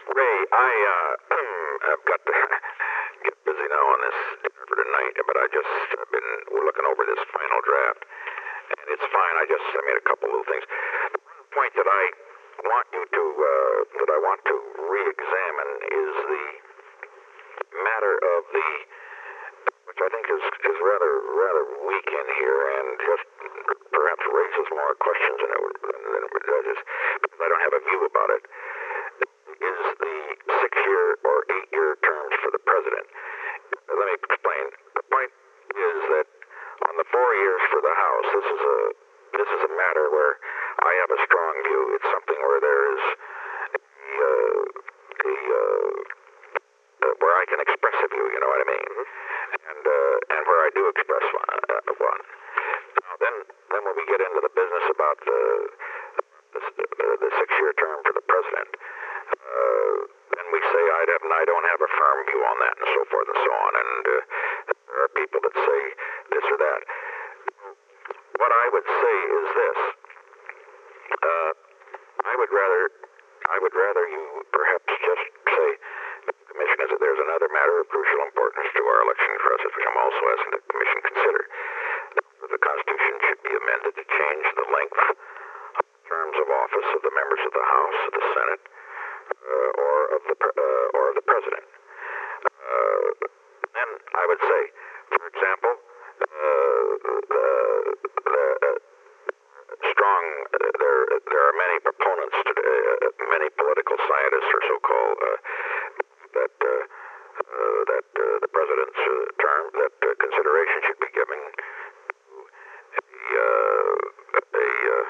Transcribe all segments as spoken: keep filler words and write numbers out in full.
Ray, I, uh, I've got to get busy now on this dinner for tonight, but I just have been looking over this final draft, and it's fine. I just, I made a couple little things. The point that I want you to, uh, that I want to re-examine is the matter of the, which I think is, is rather, rather weak in here, and just perhaps raises more questions than it, than, than it does, because I don't have a view about it, is the six-year or eight-year terms for the president. Let me explain. The point is that on the four years for the House, this is a this is a matter where I have a strong view. It's something where there is a, uh, a uh, uh, where I can express a view. You know what I mean? And uh, and where I do express one. Uh, one. Now then, then when we get into the business about the the, the, the six-year term for the president. Uh, then we say I don't, I don't have a firm view on that, and so forth and so on. And uh, there are people that say this or that. What I would say is this: uh, I would rather, I would rather you perhaps just say, the commission is that there's another matter of crucial importance to our election process, which I'm also asking the commission consider. That the Constitution should be amended to change the length of terms of office of the members of the House, of the Senate. Uh, or of the uh, or of the president. Uh, then I would say, for example, uh, the, the uh, strong. Uh, there there are many proponents today, uh, many political scientists or so-called uh, that uh, uh, that uh, the president's uh, term that uh, consideration should be given to a uh, a, uh,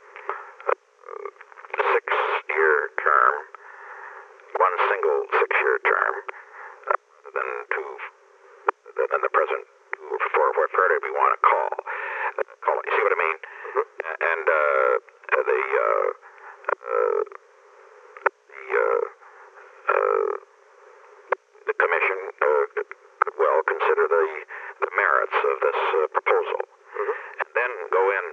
a six-year term. One single six-year term, uh, rather than two, than the present two or four, whatever we want to call, uh, call it. You see what I mean? Mm-hmm. And uh, the uh, uh, the uh, uh, the commission uh, could well consider the the merits of this uh, proposal, mm-hmm. and then go in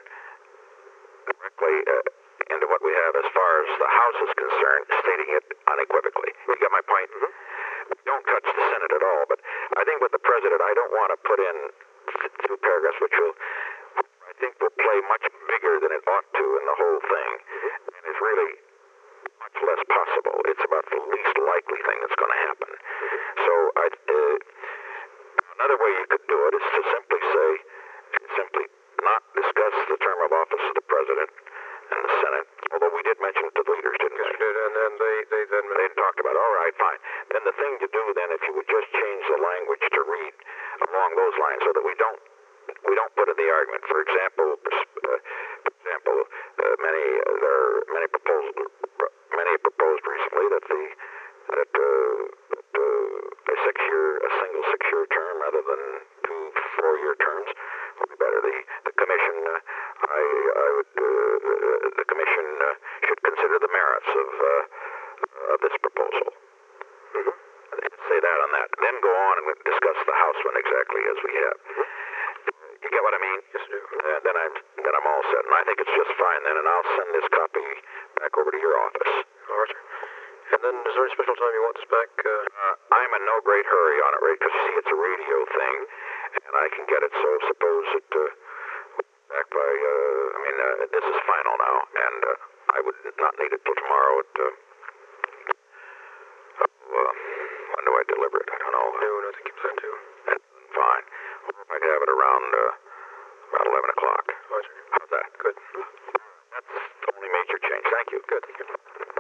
directly. Uh, into what we have as far as the House is concerned, stating it unequivocally. You get my point? Mm-hmm. We don't touch the Senate at all, but I think with the President, I don't want to put in two paragraphs which will, I think, will play much bigger than it ought to in the whole thing, mm-hmm. and is really much less possible. It's about the least likely thing that's going to happen. Mm-hmm. So I, uh, another way you could do it is to simply say, simply not discuss the term of office of the President and the Senate, although we did mention it to the leaders, didn't yes, we? Yes, did, and then they, they then... They talked about it. All right, fine. Then the thing to do then, if you would just change the language to read along those lines so that we don't we don't put in the argument. For example, uh, for example, uh, many uh, there are many proposed many proposed recently that the that, uh, that uh, a six-year a single six-year term rather than two four-year terms would be better. The the commission, uh, I I would uh, the commission uh, should consider the merits of uh, of this proposal. Mm-hmm. Say that on that. Then go on and discuss the House one exactly as we have. Mm-hmm. You get what I mean? Yes, I do. Uh, then I'm then I'm all set, and I think it's just fine then. And I'll send this copy back over to your office. All right, sir. And then is there any special time you want this back? Uh... Uh, I'm in no great hurry on it, Ray, because you see it's a radio thing, and I can get it. So suppose it uh, back by. Uh, I mean, uh, this is final now, and uh, I would not need it till tomorrow. At uh, uh, when do I deliver it? I don't know. Noon, I think you plan to. Fine. Well, if I could have it around uh, around eleven o'clock. All right, sir. How's that? Good. That's the only major change. Thank you. Good. Thank you.